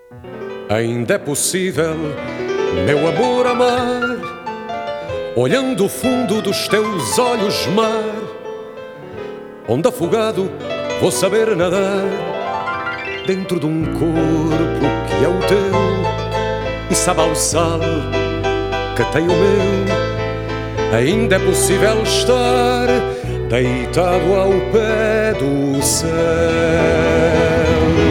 Ainda é possível, meu amor, amar, olhando o fundo dos teus olhos, mar, onde afogado vou saber nadar, dentro de um corpo que é o teu, e sabe ao sal que tem o meu. Ainda é possível estar deitado ao pé do céu.